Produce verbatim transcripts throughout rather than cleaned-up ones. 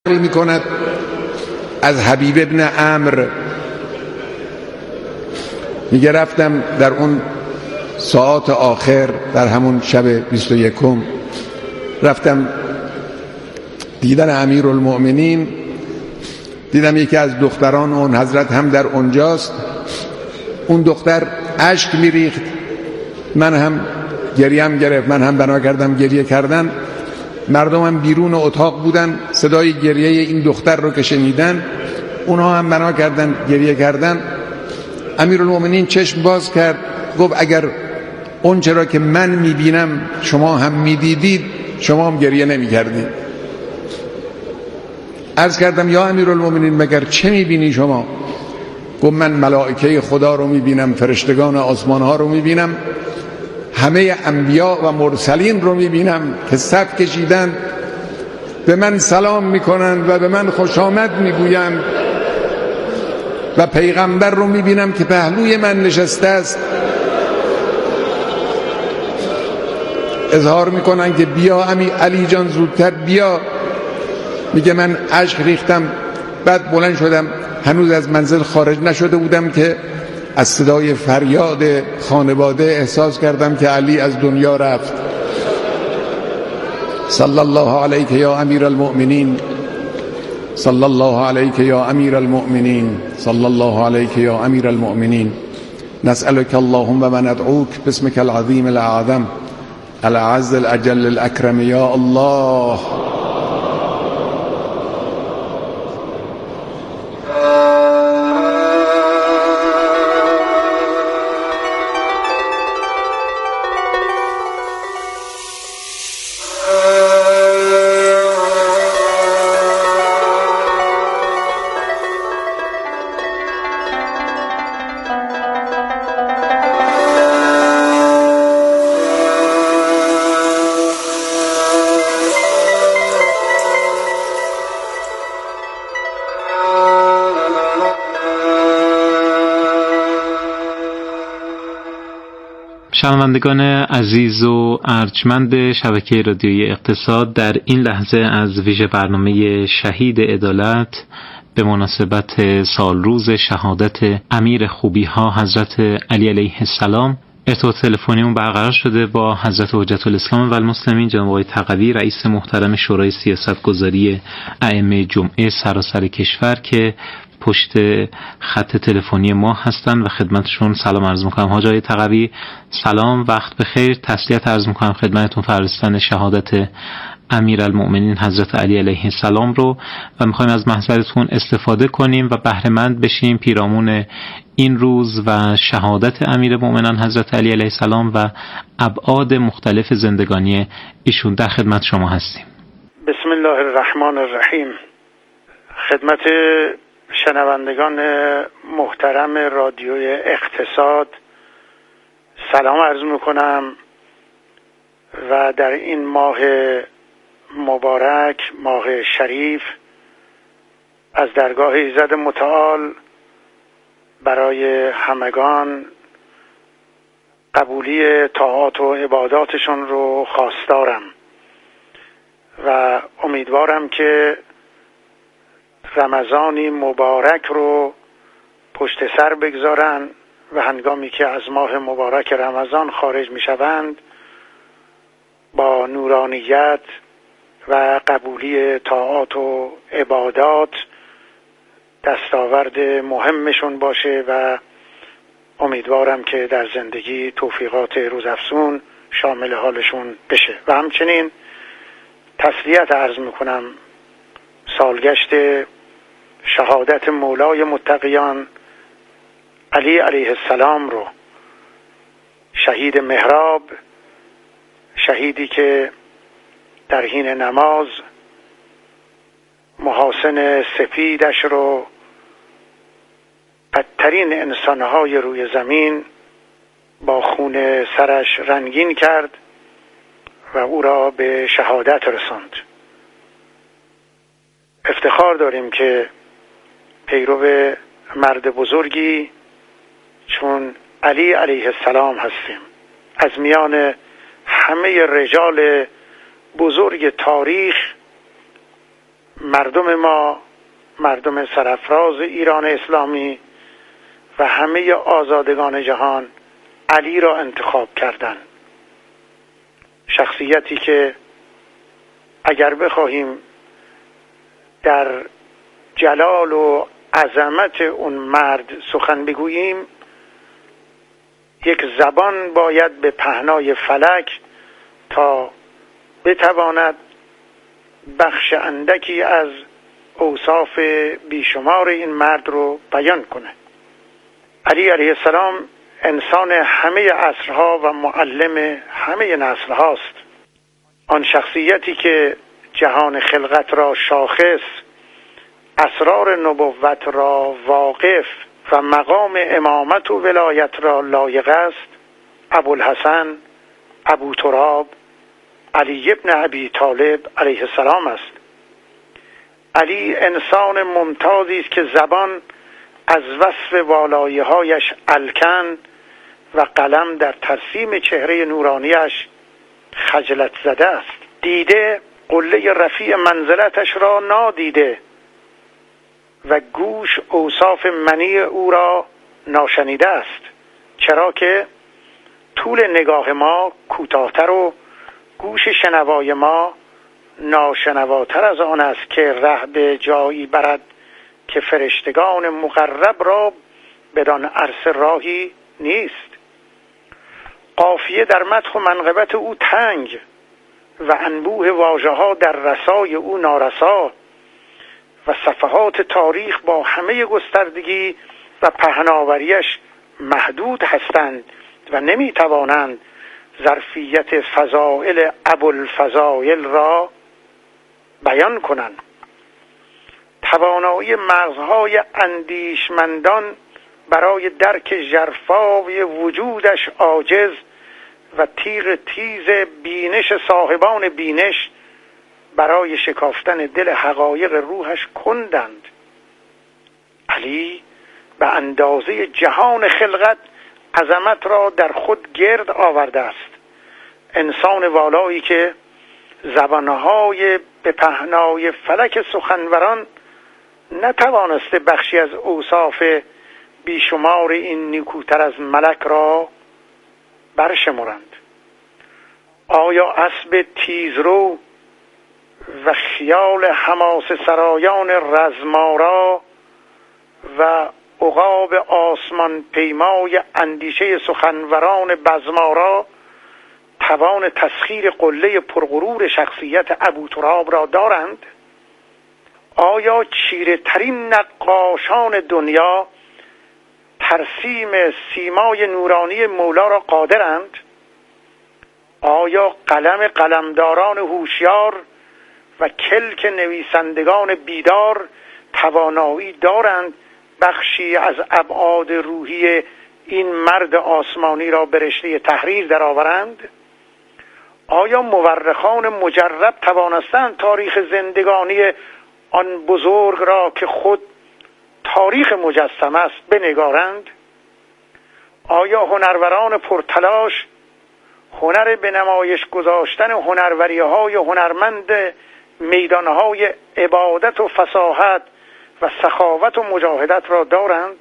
می کند از حبیب ابن عمرو میگه رفتم در اون ساعات آخر در همون شب بیست و یکم رفتم دیدن امیرالمؤمنین، دیدم یکی از دختران اون حضرت هم در اونجاست. اون دختر اشک میریخت، من هم گریم گرفت، من هم بنا کردم گریه کردن. مردم هم بیرون اتاق بودن، صدای گریه این دختر رو که شنیدن اونها هم بنا کردن گریه کردن. امیرالمؤمنین چشم باز کرد، گفت اگر اون چرا که من میبینم شما هم میدیدید شما هم گریه نمیکردید. عرض کردم یا امیرالمؤمنین مگر چه میبینی شما؟ گفت من ملائکه خدا رو میبینم، فرشتگان آسمان ها رو میبینم، همه انبیا و مرسلین رو میبینم که صف کشیدن به من سلام میکنن و به من خوش آمد میگوین و پیغمبر رو میبینم که پهلوی من نشسته است، اظهار میکنن که بیا امی علی جان زودتر بیا. میگه من اشک ریختم، بعد بلند شدم، هنوز از منزل خارج نشده بودم که از صدای فریاد خانواده احساس کردم که علی از دنیا رفت. صلی الله علیک یا امیر المؤمنین، صلی الله علیک یا امیر المؤمنین، صلی الله علیک یا امیر المؤمنین، نسألك اللهم و ندعوك باسمك العظیم الاعظم الأعز الأجل الأكرم یا الله. شنوندگان عزیز و ارجمند شبکه رادیویی اقتصاد، در این لحظه از ویژه برنامه شهید عدالت به مناسبت سالروز شهادت امیر خوبی ها حضرت علی علیه السلام ارتباط تلفنیمون برقرار شده با حضرت حجت الاسلام و المسلمین جناب آقای تقوی، رئیس محترم شورای سیاستگذاری ائمه جمعه سراسر کشور که پشت خط تلفنی ما هستن و خدمتشون سلام عرض میکنم. حاج آقای تقوی سلام، وقت بخیر، تسلیت عرض میکنم خدمتتون فرستن شهادت امیرالمؤمنین حضرت علی علیه السلام رو و میخوایم از محضرتون استفاده کنیم و بهره مند بشیم پیرامون این روز و شهادت امیرالمؤمنین حضرت علی علیه السلام و ابعاد مختلف زندگانی ایشون. در خدمت شما هستیم. بسم الله الرحمن الرحیم. خدمت شنوندگان محترم رادیوی اقتصاد سلام عرض میکنم و در این ماه مبارک، ماه شریف، از درگاه ایزد متعال برای همگان قبولی طاعات و عباداتشون رو خواستارم و امیدوارم که رمضانی مبارک رو پشت سر بگذارن و هنگامی که از ماه مبارک رمضان خارج می شوند با نورانیت و قبولی طاعات و عبادات دستاورد مهمشون باشه و امیدوارم که در زندگی توفیقات روزافزون شامل حالشون بشه. و همچنین تسلیت عرض میکنم سالگشت شهادت مولای متقیان علی علیه السلام رو، شهید محراب، شهیدی که در حین نماز محاسن سپیدش رو، بدترین انسانهای روی زمین، با خون سرش رنگین کرد و او را به شهادت رساند. افتخار داریم که پیرو مرد بزرگی چون علی علیه السلام هستیم. از میان همه رجال بزرگ تاریخ مردم ما، مردم سرافراز ایران اسلامی و همه آزادگان جهان علی را انتخاب کردند. شخصیتی که اگر بخواهیم در جلال و عظمت اون مرد سخن بگوییم، یک زبان باید به پهنای فلک تا بتواند بخش اندکی از اوصاف بیشمار این مرد رو بیان کنه. علی علیه السلام انسان همه عصرها و معلم همه نسل هاست. آن شخصیتی که جهان خلقت را شاخص، اسرار نبوت را واقف و مقام امامت و ولایت را لایق است، ابوالحسن ابو تراب علی ابن ابی طالب علیه السلام است. علی انسان ممتازی است که زبان از وصف والایی‌هایش الکن و قلم در ترسیم چهره نورانیش خجلت زده است. دیده قله رفیع منزلتش را نادیده و گوش اوصاف منی او را ناشنیده است، چرا که طول نگاه ما کوتاه‌تر و گوش شنوای ما ناشنواتر از آن است که ره به جایی برد که فرشتگان مقرب را بدان عرصه راهی نیست. قافیه در مدح و منقبت او تنگ و انبوه واژه ها در رسای او نارسا و صفحات تاریخ با همه گستردگی و پهناوریش محدود هستند و نمی توانند ظرفیت فضائل ابوالفضائل را بیان کنند. توانایی مغزهای اندیشمندان برای درک ژرفای وجودش عاجز و تیغ تیز بینش صاحبان بینش برای شکافتن دل حقایق روحش کندند. علی به اندازه جهان خلقت عظمت را در خود گرد آورده است. انسان والایی که زبانهای به پهنای فلک سخنوران نتوانسته بخشی از اوصاف بیشمار این نیکوتر از ملک را برشمرند. آیا اسب تیزرو و خیال حماس سرایان رزمارا و عقاب آسمان پیمای اندیشه سخنوران بزمارا توان تسخیر قله پرغرور شخصیت ابو تراب را دارند؟ آیا چیره ترین نقاشان دنیا ترسیم سیمای نورانی مولا را قادرند؟ آیا قلم قلمداران هوشیار و کلک نویسندگان بیدار توانایی دارند بخشی از ابعاد روحی این مرد آسمانی را به رشته تحریر درآورند؟ آیا مورخان مجرب توانستند تاریخ زندگانی آن بزرگ را که خود تاریخ مجسم است بنگارند؟ آیا هنروران پرتلاش هنر به نمایش گذاشتن هنروری‌های هنرمند میدانهای عبادت و فصاحت و سخاوت و مجاهدت را دارند؟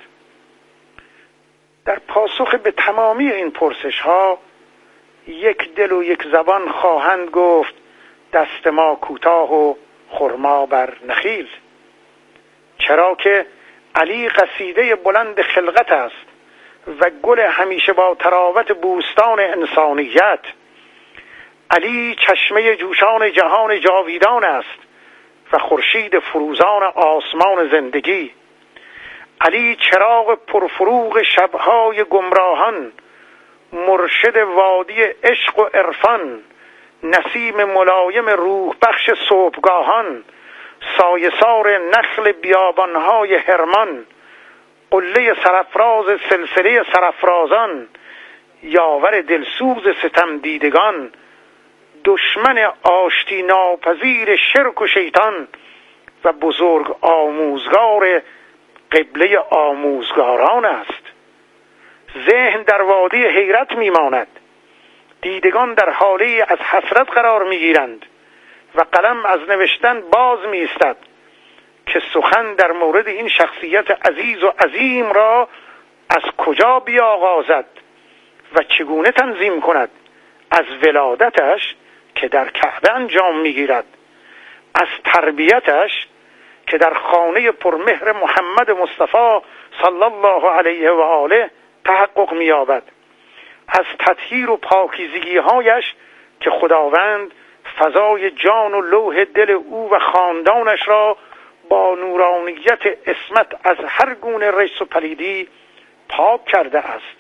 در پاسخ به تمامی این پرسش ها یک دل و یک زبان خواهند گفت دست ما کوتاه و خرما بر نخیل، چرا که علی قصیده بلند خلقت است و گل همیشه با تراوت بوستان انسانیت. علی چشمه جوشان جهان جاویدان است و خورشید فروزان آسمان زندگی. علی چراغ پرفروغ شبهای گمراهان، مرشد وادی عشق و عرفان، نسیم ملایم روح بخش صبحگاهان، سایه‌سار نخل بیابانهای هرمان، قله سرافراز سلسله سرافرازان، یاور دلسوز ستم دیدگان، دشمن آشتی ناپذیر شرک و شیطان و بزرگ آموزگار قبله آموزگاران است. ذهن در وادی حیرت میماند، دیدگان در حاله از حسرت قرار میگیرند و قلم از نوشتن باز میستد. که سخن در مورد این شخصیت عزیز و عظیم را از کجا بیاغازد و چگونه تنظیم کند، از ولادتش که در کعبه انجام میگیرد، از تربیتش که در خانه پرمهر محمد مصطفی صلی الله علیه و آله تحقق می‌یابد، از تطهیر و پاکیزگی هایش که خداوند فضای جان و لوح دل او و خاندانش را با نورانیت عصمت از هر گونه رجس و پلیدی پاک کرده است.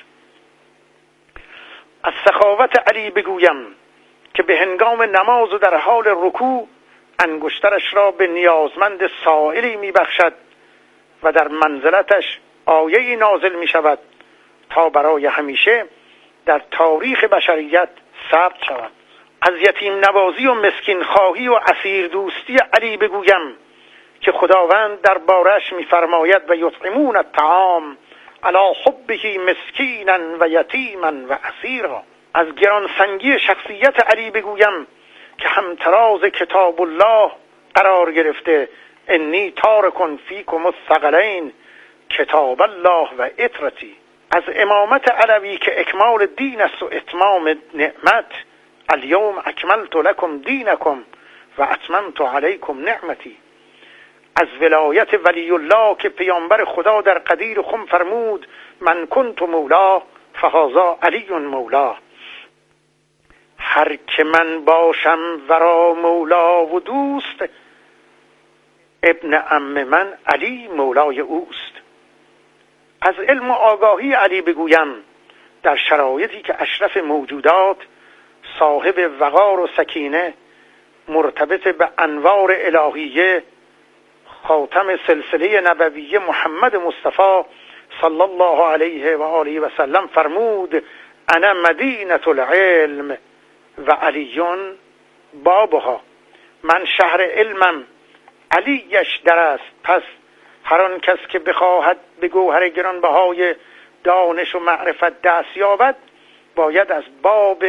از سخاوت علی بگویم که به هنگام نماز و در حال رکوع انگشترش را به نیازمند سائلی میبخشد و در منزلتش آیه‌ای نازل می شود تا برای همیشه در تاریخ بشریت ثبت شود. از یتیم نوازی و مسکین خواهی و اسیر دوستی علی بگویم که خداوند در بارش می‌فرماید و یطعمون الطعام علی حبه مسکینا و یتیما و اسیرا. از گرانسنگی شخصیت علی بگویم که همتراز کتاب الله قرار گرفته، انی تارک فیکم الثقلین کتاب الله و اطرتی. از امامت علوی که اکمال دین است و اتمام نعمت، الیوم اکملت لکم دینکم و اتممت علیکم نعمتی. از ولایت ولی الله که پیامبر خدا در قدیر خم فرمود من کنت مولا فهذا علی مولا. هر که من باشم ورا مولا و دوست، ابن عم من علی مولای اوست. از علم و آگاهی علی بگویم در شرایطی که اشرف موجودات صاحب وقار و سکینه مرتبط به انوار الهیه خاتم سلسله نبویه محمد مصطفی صلی الله علیه و آله و سلم فرمود انا مدینة العلم و علیون بابها. من شهر علمم، علیش در است. پس هر آن کس که بخواهد به گوهر گرانبهای دانش و معرفت دست یابد باید از باب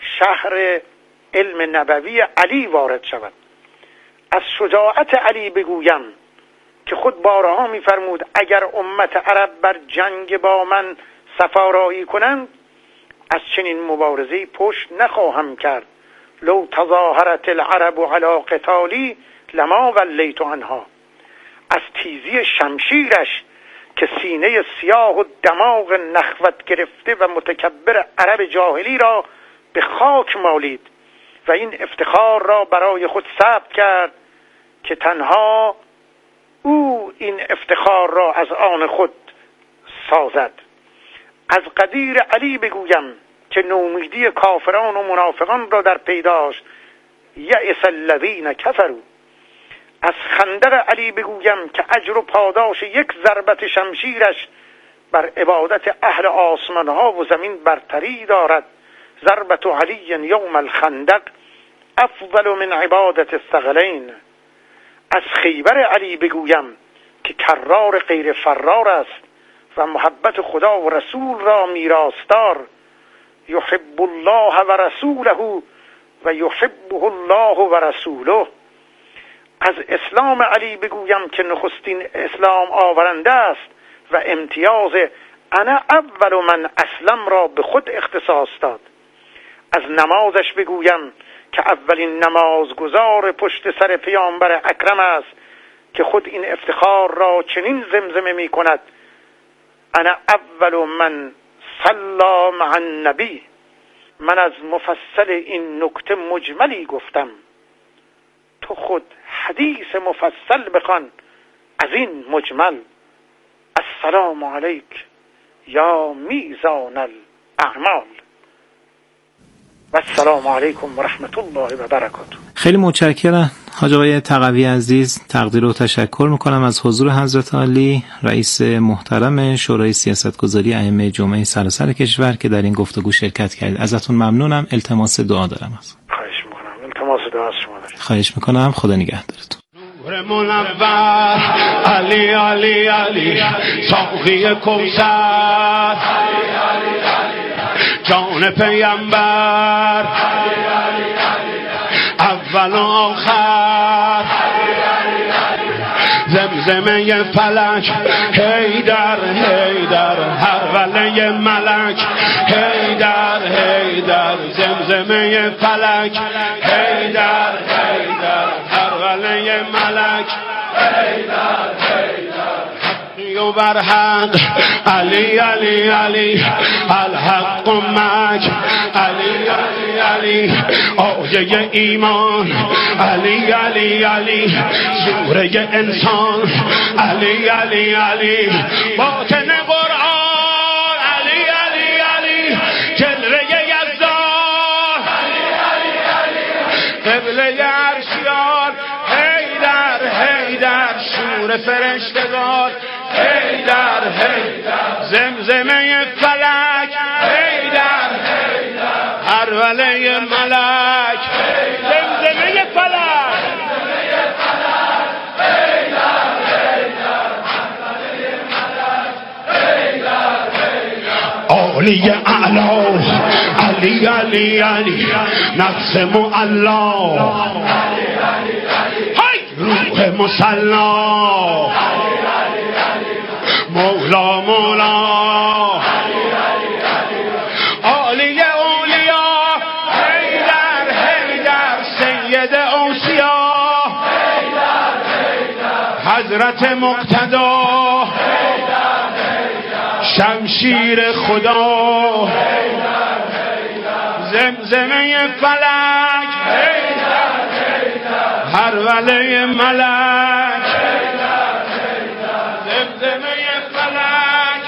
شهر علم نبوی علی وارد شود. از شجاعت علی بگویم که خود بارها می‌فرمود اگر امت عرب بر جنگ با من سفارایی کنند از چنین مبارزه‌ای پشت نخواهم کرد. لو تظاهرت العرب علی قتالی لما ولیت عنها. از تیزی شمشیرش که سینه سیاه و دماغ نخوت گرفته و متکبر عرب جاهلی را به خاک مالید و این افتخار را برای خود ثبت کرد که تنها او این افتخار را از آن خود سازد. از قدیر علی بگویم که نومیدی کافران و منافقان را در پیداش یأس الذین کفروا. از خندق علی بگویم که اجر و پاداش یک ضربت شمشیرش بر عبادت اهل آسمان ها و زمین برتری دارد. ضربت علی یوم الخندق افضل من عبادت الثقلین. از خیبر علی بگویم که کرار غیر فرار است و محبت خدا و رسول را میراثدار. یحب الله و رسوله و یحبه الله و رسوله. از اسلام علی بگویم که نخستین اسلام آورنده است و امتیاز انا اول من اسلم را به خود اختصاص داد. از نمازش بگویم که اولین نمازگزار پشت سر پیامبر اکرم است که خود این افتخار را چنین زمزمه می کند انا اول من صلی مع النبی. من از مفصل این نکته مجملی گفتم، تو خود حدیث مفصل بخوان از این مجمل. السلام علیک یا میزان الاعمال و السلام علیکم و رحمت الله و برکاته. خیلی متشکرم حاج آقای تقوی عزیز. تقدیر و تشکر میکنم از حضور حضرت عالی رئیس محترم شورای سیاستگذاری ائمه جمعه سراسر کشور که در این گفتگو شرکت کردید. ازتون ممنونم. التماس دعا دارم. خواهش میکنم. التماس دعا از شما دارم. خواهش میکنم. خدا نگهدارتون. نور منور علی علی علی ساقی کوثر جان پیامبر اول و آخر زمزمه فلک حیدر حیدر هر وله ملک حیدر حیدر زمزمه فلک حیدر حیدر هر وله ملک حیدر حیدر و برحق علی علی علی الحق مک علی علی علی آیه ایمان علی علی علی سوره انسان علی علی علی باطن قرآن علی علی علی جلوه یزدان علی علی علی قبله عرشیان حیدر حیدر شور فرشتگان حیدر حیدر زمزمه فلک حیدر حیدر هر وله ملک زمزمه فلک حیدر حیدر علی اعلا علی علی علی نفس معلا روح مسلا مولا مولا عالی اولیا حیدر حیدر سید اوصیا حضرت مقتدا شمشیر خدا زمزمه فلک هر وله ملک زمزمه فلک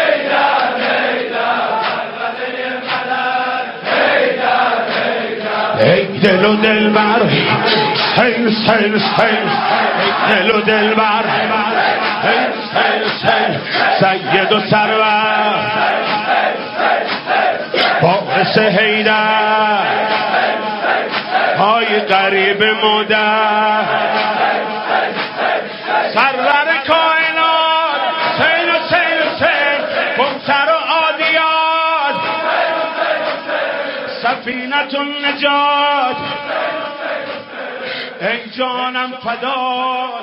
ای دل و دلبر سیل سیل سیل ای دل و دلبر سیل سیل سیل سید و سرور باعث حیدر های قریب مادر سرور کائنات سیل و سیل و سیل کمتر و عادیات سفینت النجات ای جانم فدار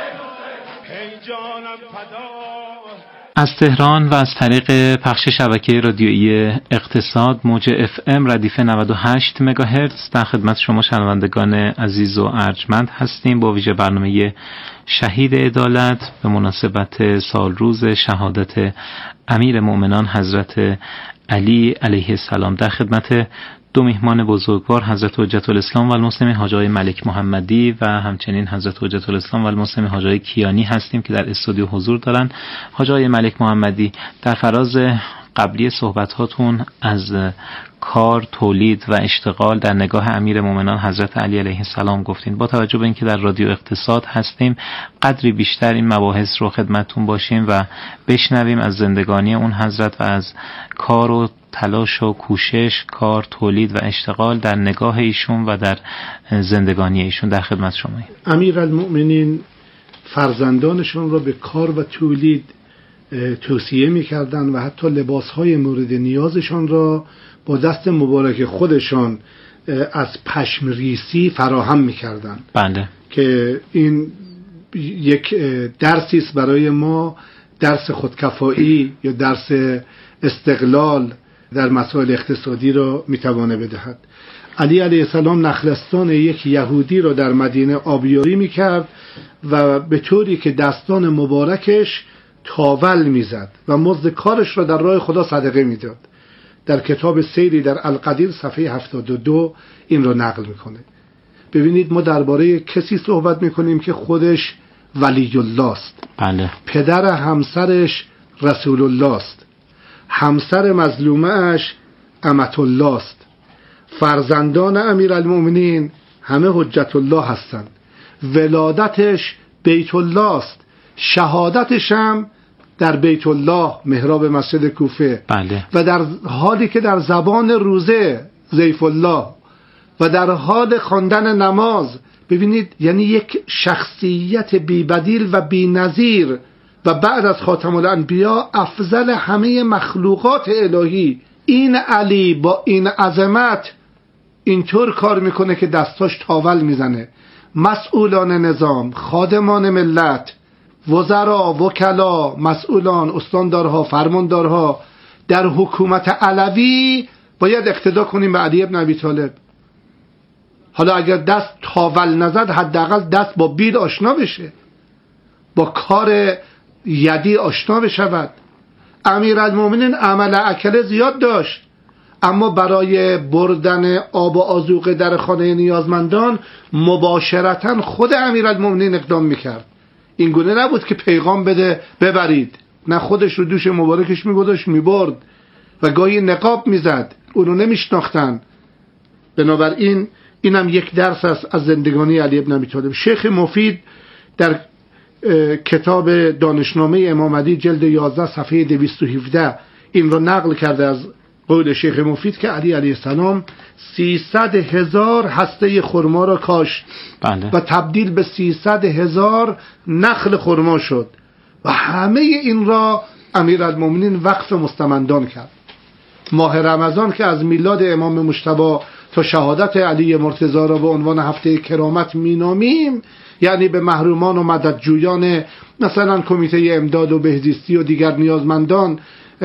ای جانم فدار. از تهران و از طریق پخش شبکه رادیویی اقتصاد موج اف ام ردیف نود و هشت مگاهرتز در خدمت شما شنوندگان عزیز و ارجمند هستیم با ویژه برنامه شهید عدالت به مناسبت سالروز شهادت امیر مؤمنان حضرت علی علیه السلام. در خدمت دو میهمان بزرگوار حضرت حجت الاسلام و المسلمین حاج آقای ملک محمدی و همچنین حضرت حجت الاسلام و المسلمین حاج آقای کیانی هستیم که در استودیو حضور دارن. حاج آقای ملک محمدی، در فراز قبلی صحبتاتون از کار، تولید و اشتغال در نگاه امیر مومنان حضرت علی علیه السلام گفتین. با توجه به اینکه در رادیو اقتصاد هستیم قدری بیشتر این مباحث رو خدمتتون باشیم و بشنویم از زندگانی اون حضرت و از کار و تلاش و کوشش، کار، تولید و اشتغال در نگاه ایشون و در زندگانی ایشون. در خدمت شماییم. امیرالمؤمنین فرزندانشون را به کار و تولید توصیه می‌کردن و حتی لباس‌های مورد نیازشان را با دست مبارک خودشان از پشم ریسی فراهم می‌کردن. بله. که این یک درسی است برای ما، درس خودکفایی یا درس استقلال در مسائل اقتصادی را میتوانه بدهد. علی علیه السلام نخلستان یک یهودی را در مدینه آبیاری میکرد و به طوری که دستان مبارکش تاول میزد و مزد کارش را در راه خدا صدقه میداد. در کتاب سیری در القدیر صفحه هفتاد و دو این را نقل میکنه. ببینید ما درباره کسی صحبت میکنیم که خودش ولی الله است. بله. پدر همسرش رسول الله است. همسر مظلومه اش امت الله است. فرزندان امیرالمؤمنین همه حجت الله هستند. ولادتش بیت الله است. شهادتش هم در بیت الله محراب مسجد کوفه. بله. و در حالی که در زبان روزه ضیف الله و در حال خواندن نماز، ببینید یعنی یک شخصیت بی‌بدیل و بی‌نظیر و بعد از خاتم الانبیا افضل همه مخلوقات الهی. این علی با این عظمت اینطور کار میکنه که دستاش تاول میزنه. مسئولان نظام، خادمان ملت، وزرا، وکلا، مسئولان، استاندارها، فرماندارها در حکومت علوی باید اقتدا کنیم به علی ابن ابی طالب. حالا اگر دست تاول نزد حداقل دست با بید آشنا بشه، با کار یدی آشنا بشود. امیرالمومنین عمل اکل زیاد داشت، اما برای بردن آب و آذوقه در خانه نیازمندان مباشرتاً خود امیرالمومنین اقدام میکرد. این گونه نبود که پیغام بده ببرید، نه، خودش رو دوش مبارکش میگذاشت میبرد و گاهی نقاب میزد، اونو نمیشناختن. بنابراین اینم یک درس است از زندگانی علی ابن ابی طالب. شیخ مفید در کتاب دانشنامه امام علی جلد یازده صفحه دویست و هفده این رو نقل کرده از قول شیخ مفید که علی علیه السلام سیصد هزار هسته خرما را کاشت بله. و تبدیل به سیصد هزار نخل خرما شد و همه این را امیرالمومنین وقف مستمندان کرد. ماه رمضان که از میلاد امام مجتبی تا شهادت علی مرتضی را به عنوان هفته کرامت مینامیم، یعنی به محرومان و مددجویان مثلا کمیته امداد و بهزیستی و دیگر نیازمندان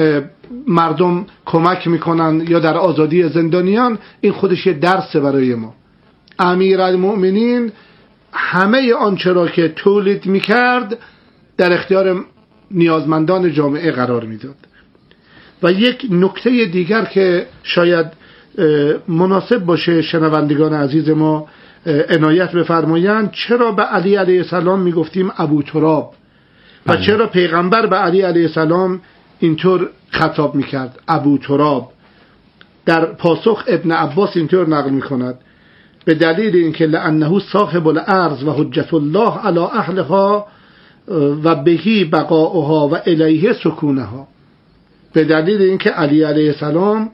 مردم کمک میکنن یا در آزادی زندانیان، این خودش یه درسه برای ما. امیرالمؤمنین همه آنچه را که تولید میکرد در اختیار نیازمندان جامعه قرار میداد. و یک نکته دیگر که شاید مناسب باشه شنوندگان عزیز ما عنایت بفرمایند، چرا به علی علیه السلام میگفتیم ابو تراب و چرا پیغمبر به علی علیه السلام اینطور خطاب میکرد ابو تراب؟ در پاسخ ابن عباس اینطور نقل میکند: به دلیل اینکه لانه صاحب الارض و حجت الله علی اهلها و بهی بقاؤها و الیه سکونها. به دلیل اینکه علی علیه السلام،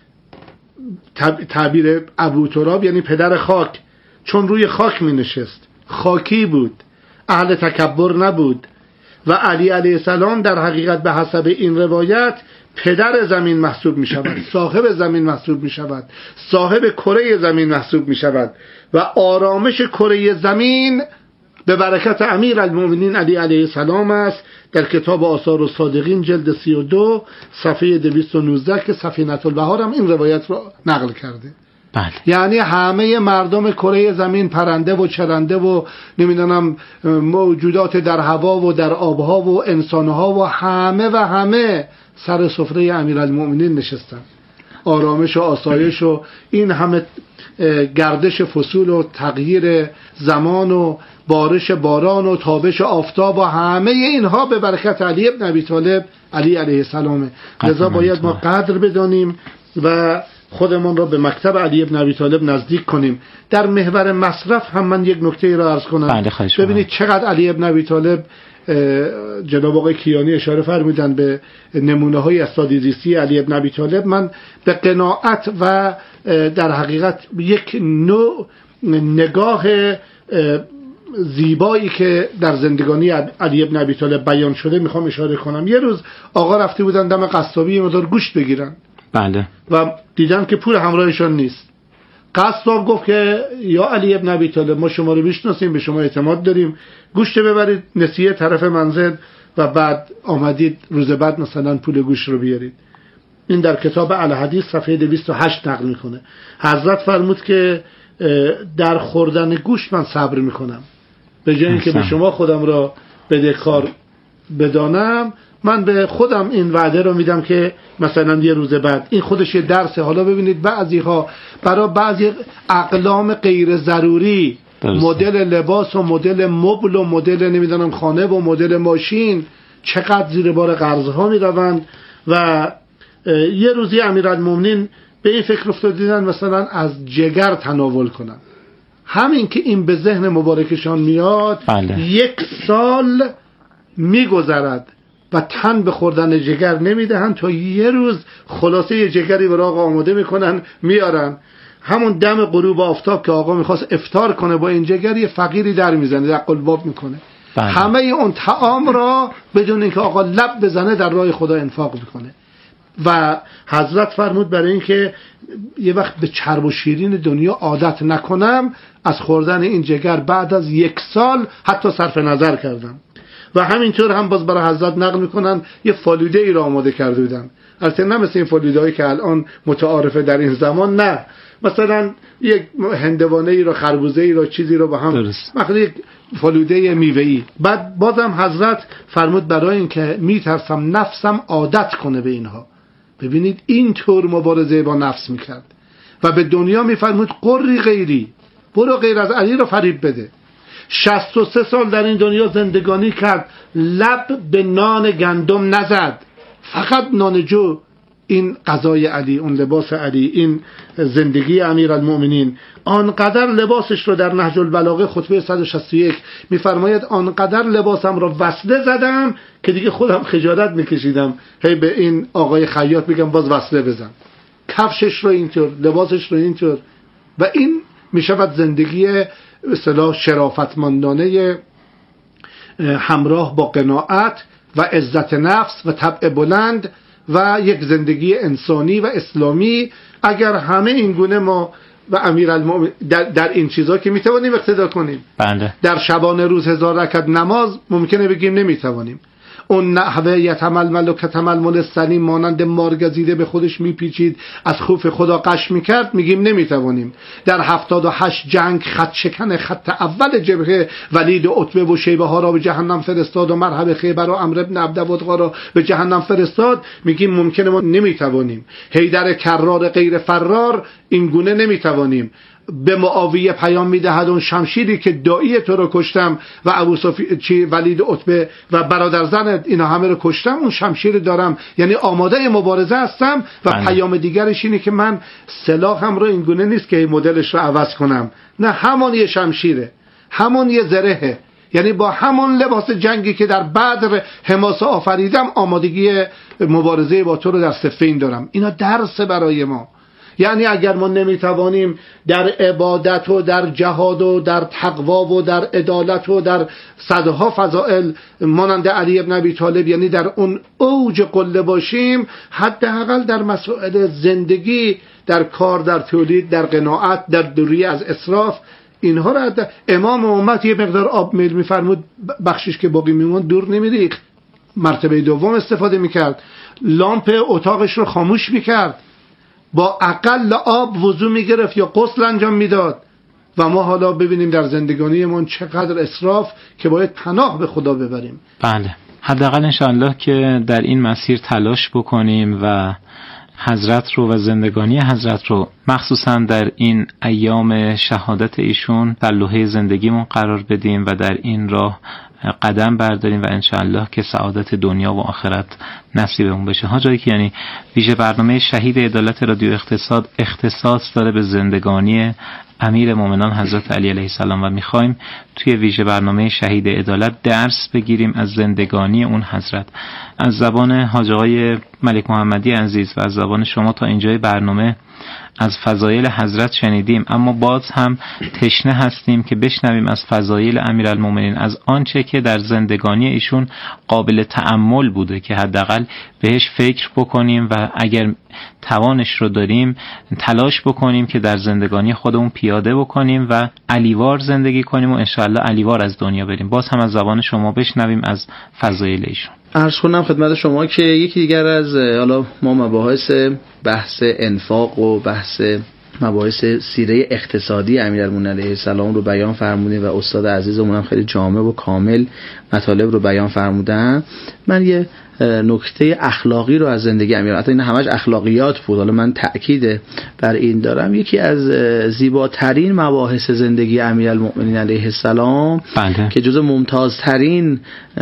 تعبیر ابو تراب یعنی پدر خاک، چون روی خاک می نشست، خاکی بود، اهل تکبر نبود و علی علیه السلام در حقیقت به حسب این روایت پدر زمین محسوب می شود، صاحب زمین محسوب می شود، صاحب کره زمین محسوب می شود و آرامش کره زمین به برکت امیرالمومنین علی علیه السلام است. در کتاب آثار الصادقین جلد سی و دو صفحه دویست و نوزده که سفینة البحار هم این روایت را نقل کرده. بله. یعنی همه مردم کره زمین، پرنده و چرنده و نمیدونم موجودات در هوا و در آبها و انسانها و همه و همه سر سفره امیرالمومنین نشستن. آرامش و آسایش و این همه گردش فصول و تغییر زمان و بارش باران و تابش آفتاب و همه اینها به برکت علی ابن ابی طالب علی علیه السلام. لذا باید ما قدر بدانیم و خودمون را به مکتب علی ابن ابی طالب نزدیک کنیم. در محور مصرف هم من یک نکته را عرض کنم. ببینید چقدر علی ابن ابی طالب، جناب آقای کیانی اشاره فرمودن به نمونه های استادیزیستی علی ابن ابی طالب. من به قناعت و در حقیقت یک نوع نگاه زیبایی که در زندگانی علی ابن ابی طالب بیان شده میخوام اشاره کنم. یه روز آقا رفته بودن دم قصابی مقدار گوشت بگیرن. بله. و دیدن که پول همراهشان نیست. قصاب گفت که یا علی ابن ابی طالب، ما شما رو میشناسیم، به شما اعتماد داریم، گوشت ببرید نسیه طرف منزل و بعد آمدید روز بعد مثلا پول گوشت رو بیارید. این در کتاب الحدیث صفحه دویست و هشت نقل میکنه. حضرت فرمود که در خوردن گوشت من صبر میکنم، به جای اینکه به شما خودم را بدهکار بدانم، من به خودم این وعده رو میدم که مثلا یه روز بعد. این خودش یه درسه. حالا ببینید بعضی ها برای بعضی اقلام غیر ضروری، مدل لباس و مدل مبل و مدل نمیدونم خانه و مدل ماشین، چقدر زیر بار قرضها میروند. و یه روزی امیرالمومنین به این فکر افتادن مثلا از جگر تناول کنن. همین که این به ذهن مبارکشان میاد، بله. یک سال میگذرد و تن به خوردن جگر نمیدهن تا یه روز خلاصه یه جگری برای آقا آماده میکنن میارن. همون دم غروب آفتاب که آقا میخواست افطار کنه با این جگر، یه فقیری در میزنه، در قلباب میکنه. بله. همه اون طعام را بدون اینکه آقا لب بزنه در راه خدا انفاق میکنه. و حضرت فرمود برای اینکه یه وقت به چرب و شیرین دنیا عادت نکنم، از خوردن این جگر بعد از یک سال حتی صرف نظر کردم. و همینطور هم باز برای حضرت نقل میکنن یه فالوده ای را آماده کرده بودن. البته نه مثل این فالوده هایی که الان متعارفه در این زمان، نه، مثلا یک هندوانه ای را، خربوزه ای را، چیزی را با هم، مثلا یک فالوده میوه‌ای. بعد بازم حضرت فرمود برای این که میترسم نفسم عادت کنه به اینها. ببینید این طور مبارزه با نفس میکرد و به دنیا میفرمود قری غیری، برو غیر از علی را فریب بده. شصت و سه سال در این دنیا زندگانی کرد، لب به نان گندم نزد، فقط نانجو. این غذای علی، اون لباس علی، این زندگی امیرالمؤمنین. آنقدر لباسش رو در نهج البلاغه خطبه صد و شصت و یک میفرماید آنقدر لباسم رو وصله زدم که دیگه خودم خجالت میکشیدم هی به این آقای خیاط بگم باز وصله بزن. کفشش رو اینطور، لباسش رو اینطور. و این میشود زندگی به اصطلاح شرافتمندانه همراه با قناعت و عزت نفس و طبع بلند و یک زندگی انسانی و اسلامی. اگر همه این گونه ما و امیرالمؤمنین در, در این چیزها که میتوانیم اقتدا کنیم. بله. در شبانه روز هزار رکعت نماز ممکنه بگیم نمیتوانیم. اون نحوه یتململ و کتململ سلیم مانند مارگزیده به خودش میپیچید، از خوف خدا قش میکرد، میگیم نمیتوانیم. در هفتاد و هشت جنگ خط شکن خط اول جبهه ولید و عتبه و شیبه ها را به جهنم فرستاد و مرحب خیبر و عمرو بن عبدودغا را به جهنم فرستاد، میگیم ممکنه ما نمیتوانیم. حیدر کرار غیر فرار این گونه نمیتوانیم. به معاویه پیام میدهد اون شمشیری که دایی تو رو کشتم و ابو سفیان چی ولید عتبه و برادر زنت اینا همه رو کشتم، اون شمشیر دارم، یعنی آماده مبارزه هستم. و بله. پیام دیگرش اینه که من سلاحم رو این گونه نیست که مدلش رو عوض کنم، نه، همون یه شمشیره، همون یه زرهه، یعنی با همون لباس جنگی که در بدر حماسه آفریدم آمادگی مبارزه با تو رو در صفین دارم. اینا درس برای ما. یعنی اگر ما نمیتوانیم در عبادت و در جهاد و در تقوا و در عدالت و در صدها فضائل مانند علی ابن ابی طالب، یعنی در اون اوج قله باشیم، حداقل در مسائل زندگی، در کار، در تولید، در قناعت، در دوری از اسراف، اینها را امام امت یه مقدار آب میل میفرمود، بخشش که باقی میمون دور نمیریخت، مرتبه دوم استفاده میکرد، لامپ اتاقش رو خاموش میکرد، با اقل آب وضو میگرفت یا غسل انجام میداد. و ما حالا ببینیم در زندگانیمون چقدر اسراف که باید پناه به خدا ببریم. بله، حداقل انشاءالله که در این مسیر تلاش بکنیم و حضرت رو و زندگانی حضرت رو مخصوصا در این ایام شهادت ایشون در لوحه زندگیمون قرار بدیم و در این راه قدم برداریم و انشاءالله که سعادت دنیا و آخرت نصیبمون بشه. ها جایی که یعنی ویژه برنامه شهید عدالت رادیو اقتصاد اختصاص داره به زندگانی امیر مومنان حضرت علی علیه السلام و میخوایم توی ویژه برنامه شهید عدالت درس بگیریم از زندگانی اون حضرت از زبان حاج آقای ملک محمدی عزیز و از زبان شما. تا اینجای برنامه از فضایل حضرت شنیدیم، اما باز هم تشنه هستیم که بشنویم از فضایل امیرالمومنین، از آنچه که در زندگانی ایشون قابل تأمل بوده که حداقل بهش فکر بکنیم و اگر توانش رو داریم تلاش بکنیم که در زندگانی خودمون پیاده بکنیم و علیوار زندگی کنیم و انشاءالله علیوار از دنیا بریم. باز هم از زبان شما بشنویم از فضایل ایشون. عرض کنم خدمت شما که یکی دیگر از حالا ما مباحث بحث انفاق و بحث مباحث سیره اقتصادی امیرالمومنین علیه السلام رو بیان فرمودیم و استاد عزیزمون هم خیلی جامع و کامل مطالب رو بیان فرمودن. من یه نکته اخلاقی رو از زندگی امیرالمومنین، این همش اخلاقیات بود، حالا من تأکید بر این دارم، یکی از زیباترین مباحث زندگی امیرالمومنین علیه السلام بله. که جزو ممتازترین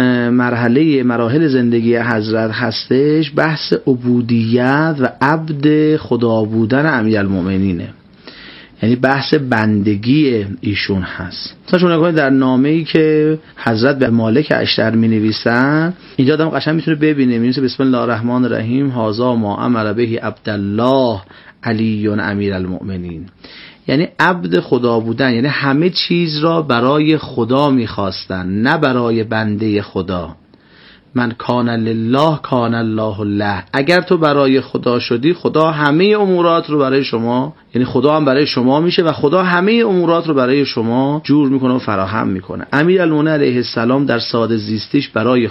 مرحله مراحل زندگی حضرت هستش، بحث عبودیت و عبد خدا بودن امیرالمومنینه، یعنی بحث بندگی ایشون هست. مثلا شما نگاه در نامه‌ای که حضرت به مالک اشتر می‌نویسن، اینجا آدم قشنگ میتونه ببینه، می‌نویسه بسم الله الرحمن الرحیم هذا ما امر به عبدالله علی امیرالمؤمنین، یعنی عبد خدا بودن، یعنی همه چیز را برای خدا می‌خواستن نه برای بنده خدا. من کان لله کان الله له. اگر تو برای خدا شدی، خدا همه امورات رو برای شما، یعنی خدا هم برای شما میشه و خدا همه امورات رو برای شما جور میکنه و فراهم میکنه. امیرالمومنین علیه السلام در ساده زیستیش برای